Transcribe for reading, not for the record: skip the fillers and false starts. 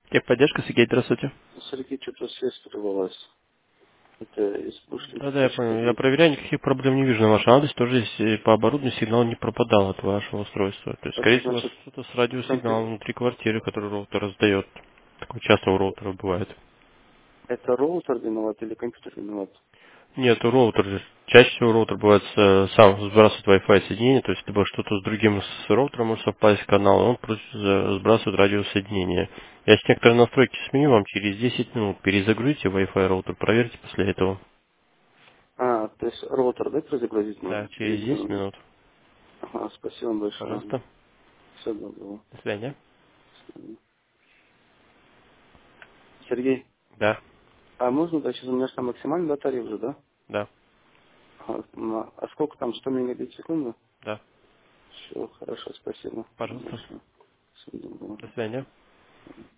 Техподдержка, Сергей, здравствуйте. Сергей, что-то связь прервалась. Это из бушной Да-да, я точки понял. Я один. проверяю, никаких проблем не вижу на вашем адресе. Тоже если по оборудованию сигнал не пропадал от вашего устройства. То есть, скорее Это всего, у вас значит, что-то с радиосигналом компьютер, внутри квартиры, который роутер раздает. Такое часто у роутера бывает. это роутер виноват или компьютер виноват? Нет, у роутера, чаще всего роутер бывает сам сбрасывает Wi-Fi соединение, то есть либо что-то с другим с роутером может совпасть канал, и он просто сбрасывает радиосоединение. Я с некоторые настройки сменю, вам через 10 минут перезагрузите Wi-Fi роутер, проверьте после этого. То есть роутер, да, перезагрузить Да, можно через через 10 10 минут? минут. Ага, спасибо большое. Пожалуйста. Все доброго. До свидания. Сергей, Да, а можно, да, сейчас у меня же там максимальный тариф уже, да? да, Ага, а сколько там, 100 мегабит в секунду? да. Все, хорошо, спасибо Пожалуйста. большое. Всего доброго. До свидания.